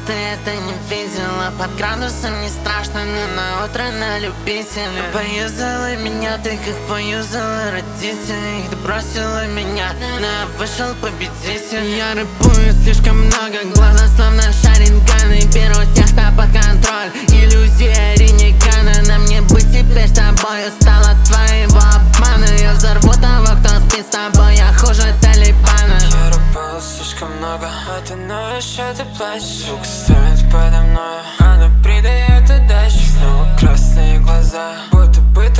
ты это не видела. Под градусом не страшно, но на утро на любителя. Поюзала меня ты, как поюзала родителей. Ты бросила меня, но вышел победитель. Я рэпую слишком много, глаза словно шаринганы. Беру текста под контроль, иллюзия ренегана. На мне быть теперь с тобой, устала от твоего обмана. Я взорву того, кто спит с тобой, я хуже Талибана. Я рэпал слишком много, а ты ноешь, а ты плачешь. Сука стоит подо мною, она придает удачу. Снова красные глаза, будто бы